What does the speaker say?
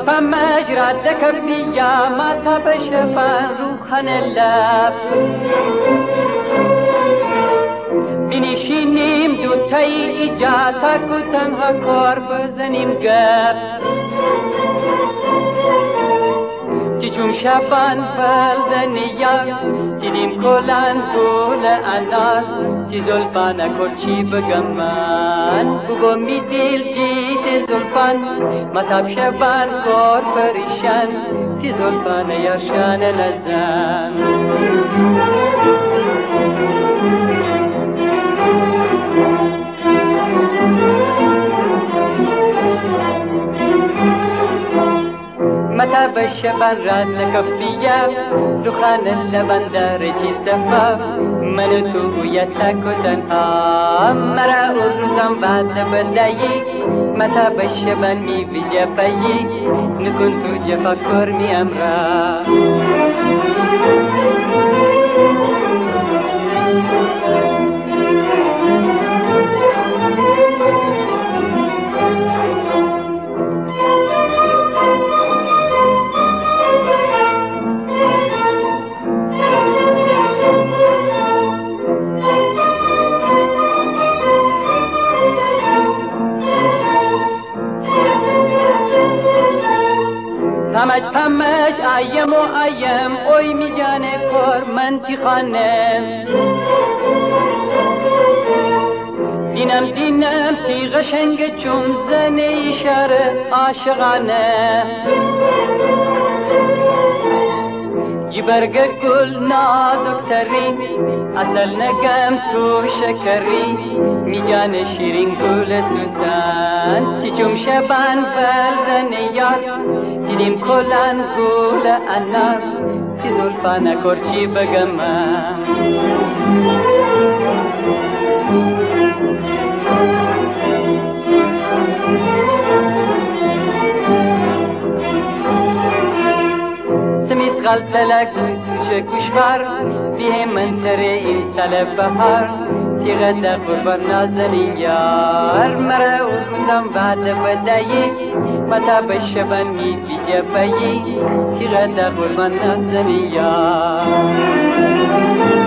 پمج رد کردی یا ماتا بشفن روخن لب بنشینیم دوتایی ایجاتا که تنها کار بزنیم گپ چون شبان بلزنیا دیدیم کلان گل انار تی زلفان کرچی بگم من بگو می دیل جید زلفان مطاب شبان کار پریشان تی زلفان یارشان نزن متى بالشبان ران كفية دخان اللبن دارجي سفا من تو يتاكو تنها مرا الرزم بعد بدايي متى بالشبان مي بجفايي نكون تو جفا كورمي أمرا پمج آیم و آیم اوی می جانه کار من تی خانم دینم تی غشنگ چون زنه اشاره عاشقانه جبرگ گل نازک تری اصل نگم تو شکری می جان شیرین گل سوسن تی چون شبان بلدن یار دیدیم کلان گل انار تی زلفان کرچی بگم من سمیس غلط لگوش گوشوار بیه منتره این سال بهار تیغه در قربان نازنی یار مرا و روزم بعد بدایی متا بشبن می بی جبایی تیغه در قربان نازنی یار